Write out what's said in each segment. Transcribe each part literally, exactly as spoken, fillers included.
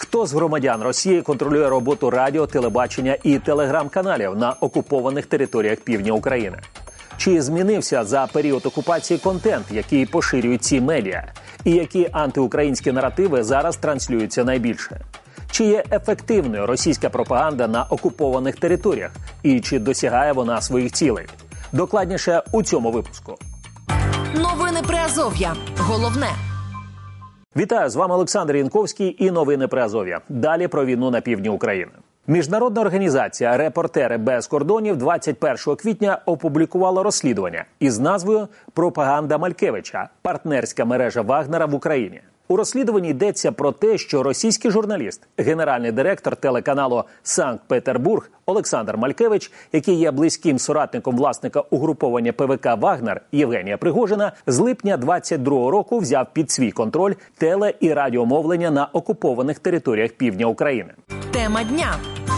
Хто з громадян Росії контролює роботу радіо, телебачення і телеграм-каналів на окупованих територіях півдня України? Чи змінився за період окупації контент, який поширюють ці медіа? І які антиукраїнські наративи зараз транслюються найбільше? Чи є ефективною російська пропаганда на окупованих територіях? І чи досягає вона своїх цілей? Докладніше у цьому випуску. Новини Приазов'я. Головне. Вітаю, з вами Олександр Янковський і новини Приазов'я. Далі про війну на півдні України. Міжнародна організація «Репортери без кордонів» двадцять першого квітня опублікувала розслідування із назвою «Пропаганда Малькевича. Партнерська мережа Вагнера в Україні». У розслідуванні йдеться про те, що російський журналіст, генеральний директор телеканалу «Санкт-Петербург» Олександр Малькевич, який є близьким соратником власника угруповання ПВК «Вагнер» Євгенія Пригожина, з липня двадцять другого року взяв під свій контроль теле- і радіомовлення на окупованих територіях півдня України. Тема дня.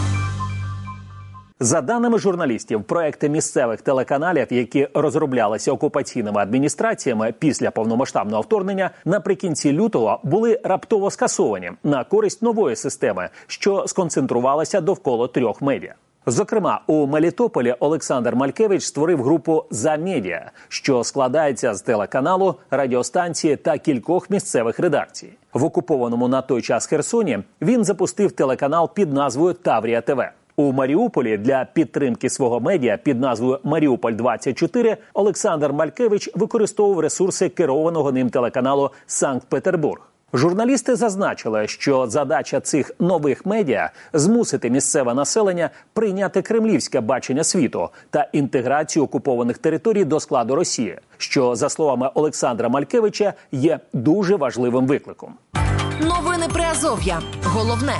За даними журналістів, проекти місцевих телеканалів, які розроблялися окупаційними адміністраціями після повномасштабного вторгнення, наприкінці лютого були раптово скасовані на користь нової системи, що сконцентрувалася довкола трьох медіа. Зокрема, у Мелітополі Олександр Малькевич створив групу «За медіа», що складається з телеканалу, радіостанції та кількох місцевих редакцій. В окупованому на той час Херсоні він запустив телеканал під назвою «Таврія ТВ». У Маріуполі для підтримки свого медіа під назвою «Маріуполь двадцять чотири» Олександр Малькевич використовував ресурси керованого ним телеканалу «Санкт-Петербург». Журналісти зазначили, що задача цих нових медіа – змусити місцеве населення прийняти кремлівське бачення світу та інтеграцію окупованих територій до складу Росії, що, за словами Олександра Малькевича, є дуже важливим викликом. Новини Приазов'я. Головне.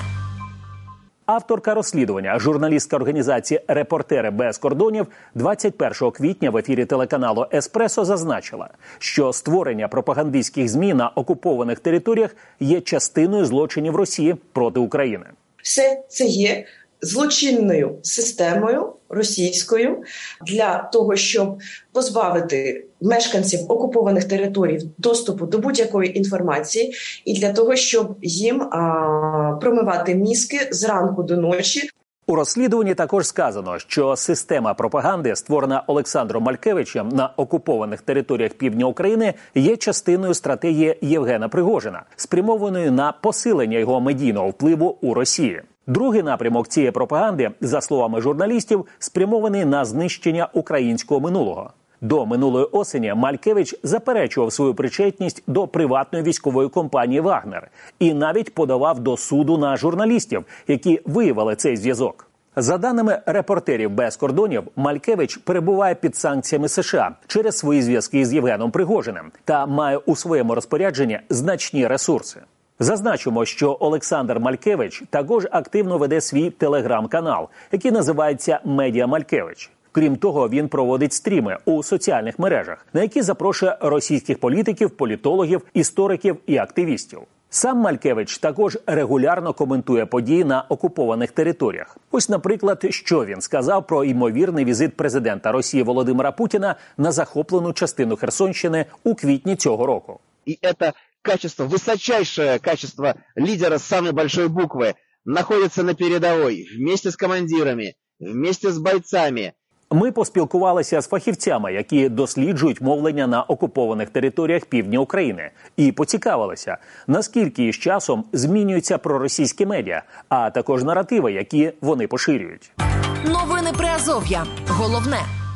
Авторка розслідування, журналістка організації «Репортери без кордонів» двадцять першого квітня в ефірі телеканалу «Еспресо» зазначила, що створення пропагандистських ЗМІ на окупованих територіях є частиною злочинів Росії проти України. Все це є злочинною системою російською для того, щоб позбавити мешканців окупованих територій доступу до будь-якої інформації і для того, щоб їм а, промивати мізки зранку до ночі. У розслідуванні також сказано, що система пропаганди, створена Олександром Малькевичем на окупованих територіях півдня України, є частиною стратегії Євгена Пригожина, спрямованої на посилення його медійного впливу у Росії. Другий напрямок цієї пропаганди, за словами журналістів, спрямований на знищення українського минулого. До минулої осені Малькевич заперечував свою причетність до приватної військової компанії «Вагнер» і навіть подавав до суду на журналістів, які виявили цей зв'язок. За даними «Репортерів без кордонів», Малькевич перебуває під санкціями США через свої зв'язки з Євгеном Пригожиним та має у своєму розпорядженні значні ресурси. Зазначимо, що Олександр Малькевич також активно веде свій телеграм-канал, який називається «Медіа Малькевич». Крім того, він проводить стріми у соціальних мережах, на які запрошує російських політиків, політологів, істориків і активістів. Сам Малькевич також регулярно коментує події на окупованих територіях. Ось, наприклад, що він сказав про ймовірний візит президента Росії Володимира Путіна на захоплену частину Херсонщини у квітні цього року. І це качество, высочайшее качество лидера с самой большой буквы находится на передовой, вместе с командирами, вместе с бойцами. Ми поспілкувалися з фахівцями, які досліджують мовлення на окупованих територіях півдня України, і поцікавилися, наскільки із часом змінюються проросійські медіа, а також наративи, які вони поширюють. Новини Приазов'я. Головне.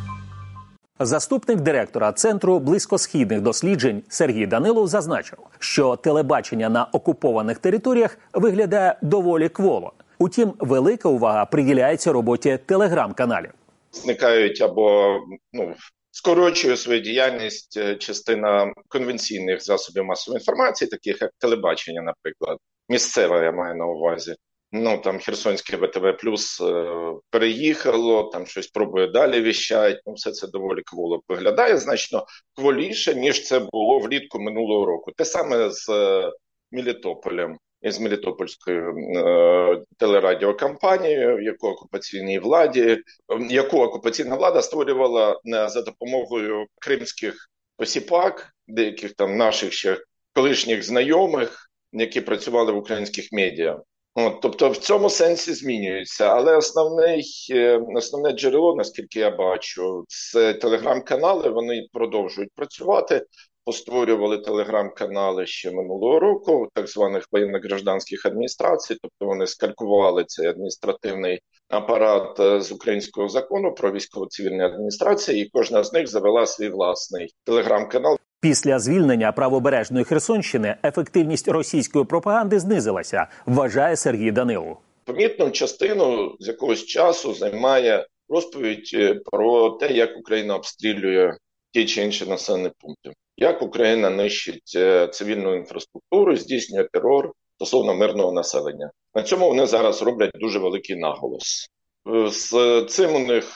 Заступник директора Центру близькосхідних досліджень Сергій Данилов зазначив, що телебачення на окупованих територіях виглядає доволі кволо. Утім, велика увага приділяється роботі телеграм-каналів. Зникають або ну, скорочує свою діяльність частина конвенційних засобів масової інформації, таких як телебачення, наприклад. Місцеве, я маю на увазі. Ну, там Херсонське Б Т В плюс е, переїхало, там щось пробує далі віщать. Ну, все це доволі кволо виглядає, значно кволіше, ніж це було влітку минулого року. Те саме з е, Мелітополем, з Мелітопольською е, телерадіокампанією, яку окупаційній владі, яку окупаційна влада створювала е, за допомогою кримських посіпак, деяких там наших ще колишніх знайомих, які працювали в українських медіа. От, тобто в цьому сенсі змінюється, але основне, основне джерело, наскільки я бачу, це телеграм-канали, вони продовжують працювати, постворювали телеграм-канали ще минулого року, так званих воєнно-гражданських адміністрацій, тобто вони скалькували цей адміністративний апарат з українського закону про військово-цивільні адміністрації, і кожна з них завела свій власний телеграм-канал. Після звільнення правобережної Херсонщини ефективність російської пропаганди знизилася, вважає Сергій Данилов. Помітну частину з якогось часу займає розповідь про те, як Україна обстрілює ті чи інші населені пункти, як Україна нищить цивільну інфраструктуру, здійснює терор стосовно мирного населення. На цьому вони зараз роблять дуже великий наголос. З цим у них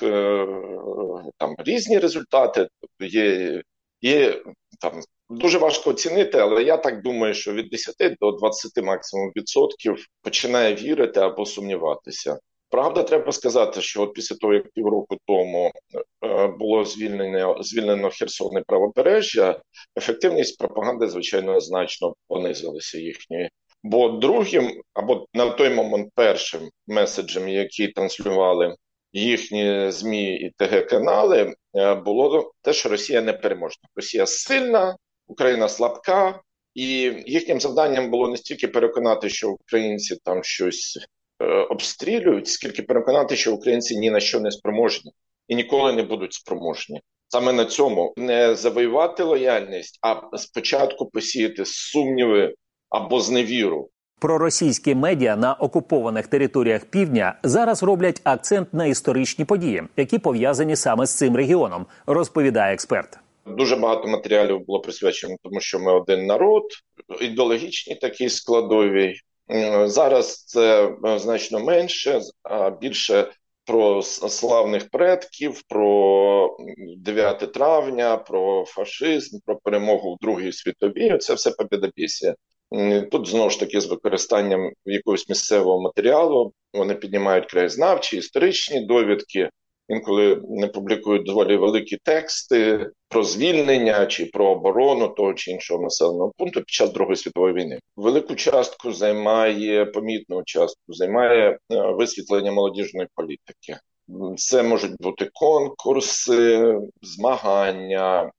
там різні результати, є, є там дуже важко оцінити, але я так думаю, що від десяти до двадцяти максимум відсотків починає вірити або сумніватися. Правда, треба сказати, що от після того, як півроку тому було звільнено, звільнено Херсон і правобережжя, ефективність пропаганди, звичайно, значно понизилася їхньої. Бо другим, або на той момент першим меседжем, які транслювали їхні ЗМІ і ТГ-канали, було те, що Росія не переможна. Росія сильна, Україна слабка, і їхнім завданням було не стільки переконати, що українці там щось е, обстрілюють, скільки переконати, що українці ні на що не спроможні і ніколи не будуть спроможні. Саме на цьому не завоювати лояльність, а спочатку посіяти сумніви або зневіру. Проросійські медіа на окупованих територіях півдня зараз роблять акцент на історичні події, які пов'язані саме з цим регіоном, розповідає експерт. Дуже багато матеріалів було присвячено тому, що ми один народ, ідеологічні такі складові. Зараз це значно менше, а більше про славних предків, про дев'яте травня, про фашизм, про перемогу в Другій світовій. Це все побєдобєсія. Тут, знову ж таки, з використанням якогось місцевого матеріалу вони піднімають краєзнавчі, історичні довідки, інколи не публікують доволі великі тексти про звільнення чи про оборону того чи іншого населеного пункту під час Другої світової війни. Велику частку займає, помітну частку займає висвітлення молодіжної політики. Це можуть бути конкурси, змагання,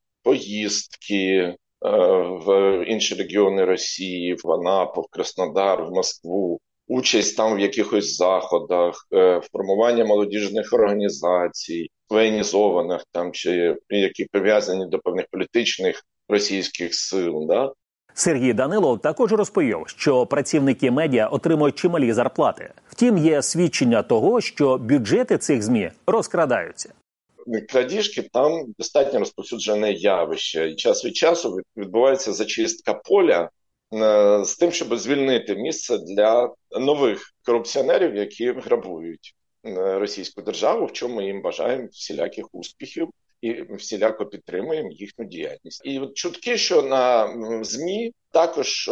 поїздки в інші регіони Росії, в Анапу, в Краснодар, в Москву, участь там в якихось заходах, формування молодіжних організацій, воєнізованих там, чи які прив'язані до певних політичних російських сил. Да? Сергій Данилов також розповів, що працівники медіа отримують чималі зарплати. Втім, є свідчення того, що бюджети цих ЗМІ розкрадаються. Крадіжки там достатньо розповсюджене явище. І час від часу відбувається зачистка поля з тим, щоб звільнити місце для нових корупціонерів, які грабують російську державу, в чому ми їм бажаємо всіляких успіхів і всіляко підтримуємо їхню діяльність. І от чутки, що на ЗМІ також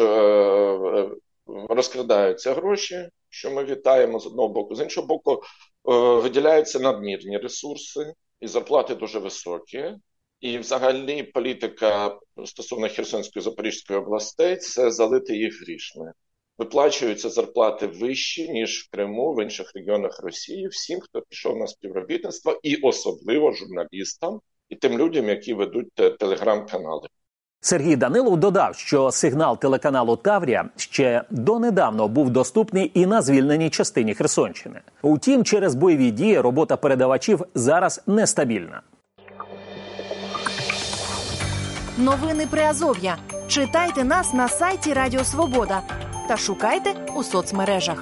е- розкрадаються гроші, що ми вітаємо з одного боку. З іншого боку, е- виділяються надмірні ресурси, і зарплати дуже високі. І взагалі політика стосовно Херсонської, Запорізької областей – це залити їх грішми. Виплачуються зарплати вищі, ніж в Криму, в інших регіонах Росії, всім, хто пішов на співробітництво, і особливо журналістам, і тим людям, які ведуть телеграм-канали. Сергій Данилов додав, що сигнал телеканалу «Таврія» ще донедавна був доступний і на звільненій частині Херсонщини. Утім, через бойові дії робота передавачів зараз нестабільна. Новини Приазов'я. Читайте нас на сайті Радіо Свобода та шукайте у соцмережах.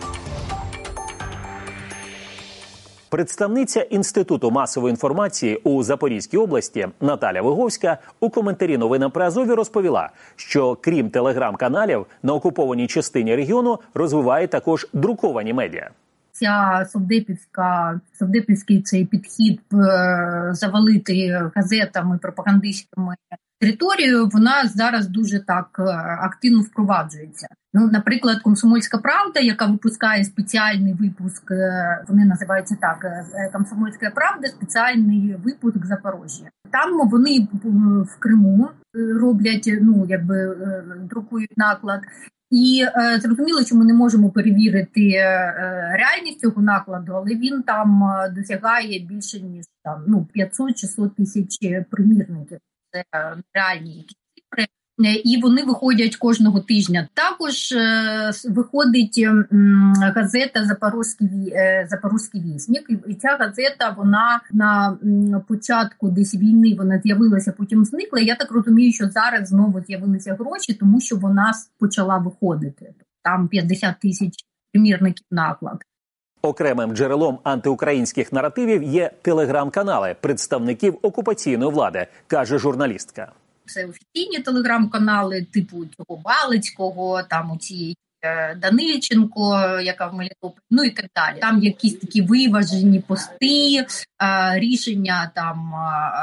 Представниця Інституту масової інформації у Запорізькій області Наталя Виговська у коментарі новинам Приазов'я розповіла, що крім телеграм-каналів на окупованій частині регіону розвиває також друковані медіа. Ця совдепівська, совдепівський цей підхід завалити газетами, пропагандистами територію, вона зараз дуже так активно впроваджується. Ну, наприклад, «Комсомольська правда», яка випускає спеціальний випуск, вони називаються так, «Комсомольська правда», спеціальний випуск Запоріжжя. Там вони в Криму роблять, ну, якби друкують наклад. І е, зрозуміло, що ми не можемо перевірити е, реальність цього накладу, але він там е, досягає більше, ніж там, ну, п'ятсот-шістсот тисяч примірників. Це реальні якісь цифри. І вони виходять кожного тижня. Також е, виходить е, газета «Запорозький, е, Запорозький вісник». І ця газета, вона на м, початку десь війни вона з'явилася, потім зникла. Я так розумію, що зараз знову з'явилися гроші, тому що вона почала виходити. Там п'ятдесят тисяч примірників наклад. Окремим джерелом антиукраїнських наративів є телеграм-канали представників окупаційної влади, каже журналістка. Це офіційні телеграм-канали типу цього Балицького, там у цієї Данильченко, яка в Мелітополі, ну і так далі. Там якісь такі виважені пости, рішення там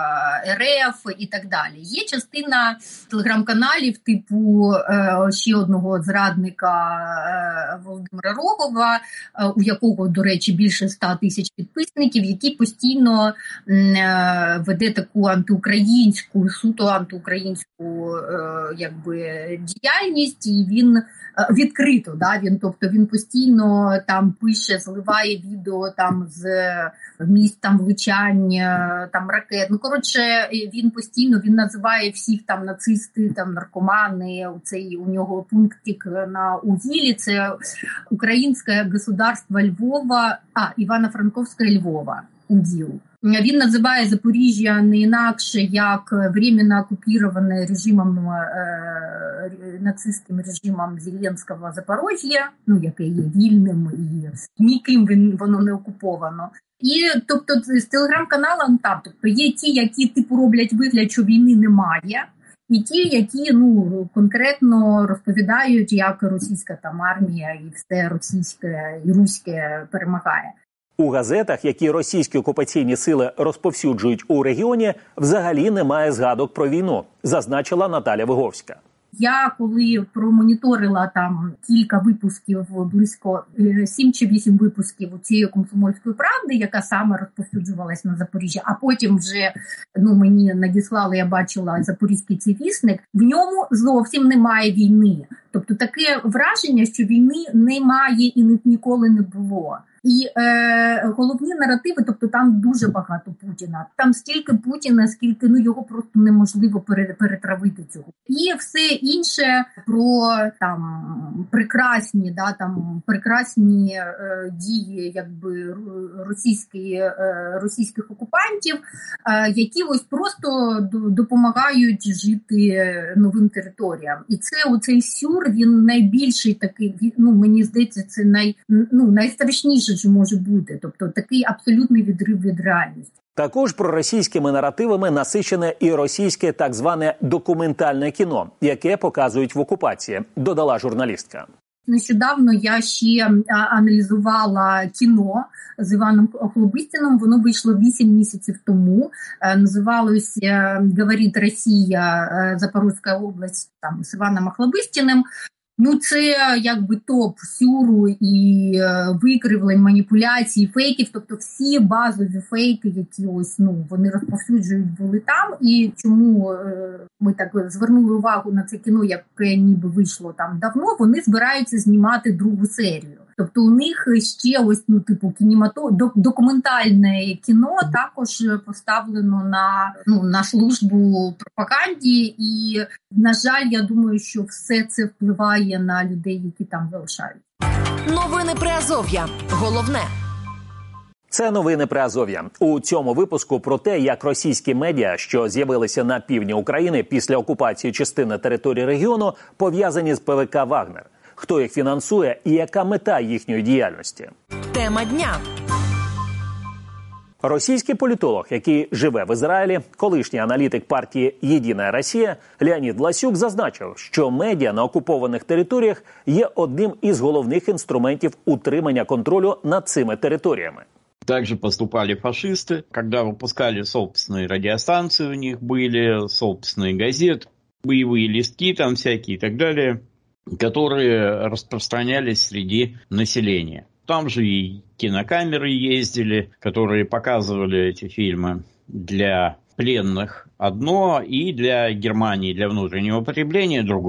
РФ і так далі. Є частина телеграм-каналів типу ще одного зрадника Володимира Рогова, у якого, до речі, більше ста тисяч підписників, який постійно веде таку антиукраїнську, суто антиукраїнську якби діяльність, і він відкрито, да, він, тобто він постійно там пише, зливає відео там з місць там влучань, там ракет. Ну, коротше, він постійно, він називає всіх там нацисти, там наркомани, цей у нього пунктик на Угілі, це Українське государство Львова, а, Івано-Франковське Львова, УГІЛ. Він називає Запоріжжя не інакше, як временно окупіроване режимом, е, нацистським режимом Зеленського Запоріжжя, ну, яке є вільним і ніким він, воно не окуповано. І, тобто, з телеграм-каналом там, тобто, є ті, які, типу, роблять вигляд, що війни немає, і ті, які, ну, конкретно розповідають, як російська там армія і все російське і руське перемагає. У газетах, які російські окупаційні сили розповсюджують у регіоні, взагалі немає згадок про війну, зазначила Наталя Виговська. Я коли промоніторила там кілька випусків, близько сім чи вісім випусків у цієї «Комсомольської правди», яка саме розповсюджувалась на Запоріжжі, а потім вже, ну, мені надіслали, я бачила Запорізький цей вісник, в ньому зовсім немає війни. Тобто таке враження, що війни немає і ніколи не було. І е, головні наративи, тобто там дуже багато Путіна. Там стільки Путіна, скільки, ну, його просто неможливо перетравити цього. І все інше про там прекрасні, да, там прекрасні е, дії, якби російські, е, російських окупантів, е, які ось просто допомагають жити новим територіям. І це оцей сюр, він найбільший такий, ну, мені здається, це най, ну, найстрашніший, що може бути. Тобто такий абсолютний відрив від реальності. Також проросійськими наративами насичене і російське так зване документальне кіно, яке показують в окупації, додала журналістка. Нещодавно я ще аналізувала кіно з Іваном Охлобистіном. Воно вийшло вісім місяців тому. Називалось «Говорить Росія. Запорізька область» там з Іваном Охлобистіним. Ну, це якби топ сюру і е, викривлень, маніпуляцій, фейків, тобто всі базові фейки, які ось, ну, вони розповсюджують, були там. І чому е, ми так звернули увагу на це кіно, яке ніби вийшло там давно, вони збираються знімати другу серію. Тобто у них ще ось, ну, типу, кінемато... документальне кіно також поставлено на, ну, на службу пропаганді. І, на жаль, я думаю, що все це впливає на людей, які там залишаються. Новини Приазов'я. Головне. Це новини Приазов'я. У цьому випуску про те, як російські медіа, що з'явилися на півдні України після окупації частини території регіону, пов'язані з ПВК «Вагнер». Хто їх фінансує і яка мета їхньої діяльності? Тема дня. Російський політолог, який живе в Ізраїлі, колишній аналітик партії «Єдина Росія» Леонід Ласюк зазначив, що медіа на окупованих територіях є одним із головних інструментів утримання контролю над цими територіями. Также поступали фашисты, когда выпускали собственные радиостанции, у них были собственные газеты, боевые листки там всякие и так далее, которые распространялись среди населения. Там же и кинокамеры ездили, которые показывали эти фильмы для пленных одно, и для Германии, для внутреннего потребления другое.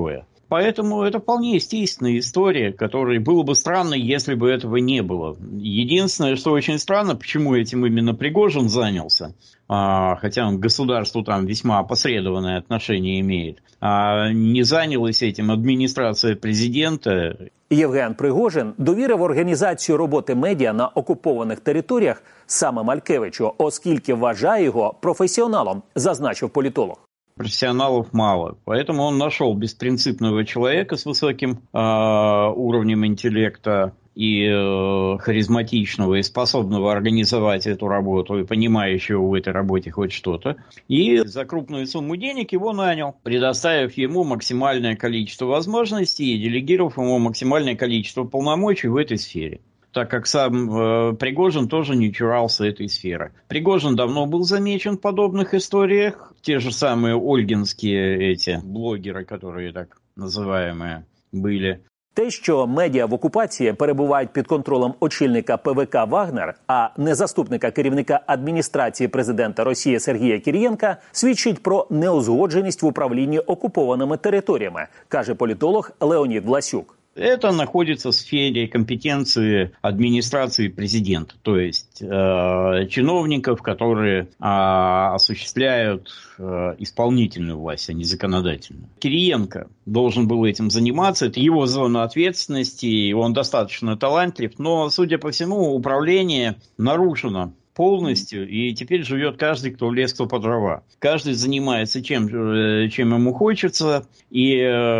Поэтому это вполне естественная история, которой было бы странно, если бы этого не было. Единственное, что очень странно, почему этим именно Пригожин занялся, а, хотя он к государству там весьма опосредованное отношение имеет, а не занялась этим адміністрація президента. Євген Пригожин довірив організацію роботи медіа на окупованих територіях саме Малькевичу, оскільки вважає його професіоналом, зазначив політолог. Профессионалов мало, поэтому он нашел беспринципного человека с высоким э, уровнем интеллекта и э, харизматичного, и способного организовать эту работу, и понимающего в этой работе хоть что-то. И за крупную сумму денег его нанял, предоставив ему максимальное количество возможностей и делегировав ему максимальное количество полномочий в этой сфере. Так как сам э, Пригожин тоже не чурался этой сферы. Пригожин давно был замечен в подобных историях. Те же самые ольгинские эти блогеры, которые так называемые были. Те, що медіа в окупації перебувають під контролем очільника ПВК «Вагнер», а не заступника керівника адміністрації президента Росії Сергія Кірієнка, свідчить про неузгодженість в управлінні окупованими територіями, каже політолог Леонід Власюк. Это находится в сфере компетенции администрации президента, то есть э, чиновников, которые э, осуществляют э, исполнительную власть, а не законодательную. Кириенко должен был этим заниматься, это его зона ответственности, и он достаточно талантлив, но, судя по всему, управление нарушено полностью, и теперь живет каждый, кто влез, кто по дрова. Каждый занимается чем, чем ему хочется, и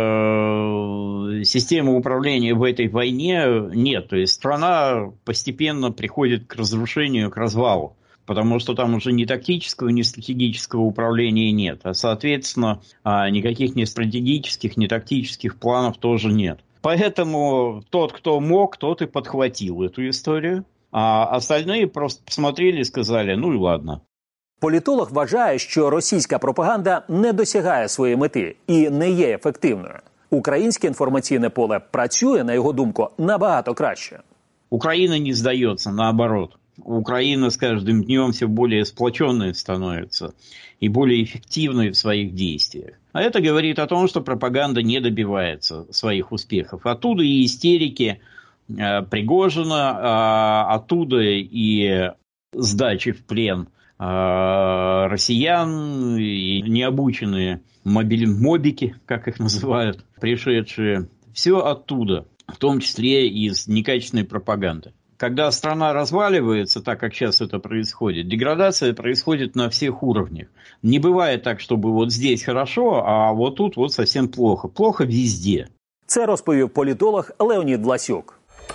э, системы управления в этой войне нет. То есть страна постепенно приходит к разрушению, к развалу, потому что там уже ни тактического, ни стратегического управления нет, а, соответственно, никаких ни стратегических, ни тактических планов тоже нет. Поэтому тот, кто мог, тот и подхватил эту историю. А остальные просто посмотрели і сказали, ну і ладно. Політолог вважає, що російська пропаганда не досягає своєї мети і не є ефективною. Українське інформаційне поле працює, на його думку, набагато краще. Украина не сдается, наоборот. Украина с каждым днем все более сплоченной становится и более эффективной в своих действиях. А это говорит о том, что пропаганда не добивается своих успехов. Оттуда и истерики Пригожина, оттуда и сдачи в плен россиян, и необученные мобики, как их называют, пришедшие. Все оттуда, в том числе из некачественной пропаганды. Когда страна разваливается, так как сейчас это происходит, деградация происходит на всех уровнях. Не бывает так, чтобы вот здесь хорошо, а вот тут вот совсем плохо. Плохо везде. Це розповів політолог Леонід Власюк.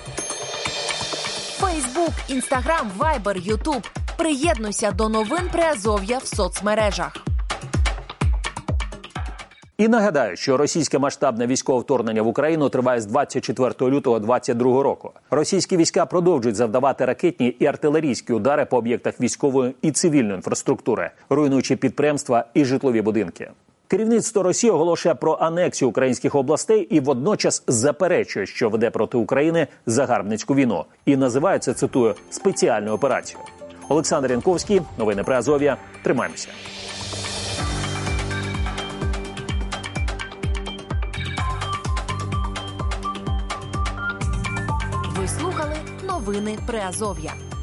Фейсбук, Інстаграм, Вайбер, Ютуб. Приєднуйся до новин Приазов'я в соцмережах. І нагадаю, що російське масштабне військове вторгнення в Україну триває з двадцять четвертого лютого двадцять другого року. Російські війська продовжують завдавати ракетні і артилерійські удари по об'єктах військової і цивільної інфраструктури, руйнуючи підприємства і житлові будинки. Керівництво Росії оголошує про анексію українських областей і водночас заперечує, що веде проти України загарбницьку війну. І називає це, цитую, спеціальною операцією. Олександр Янковський, новини Приазов'я. Тримаємося. Ви слухали новини Приазов'я.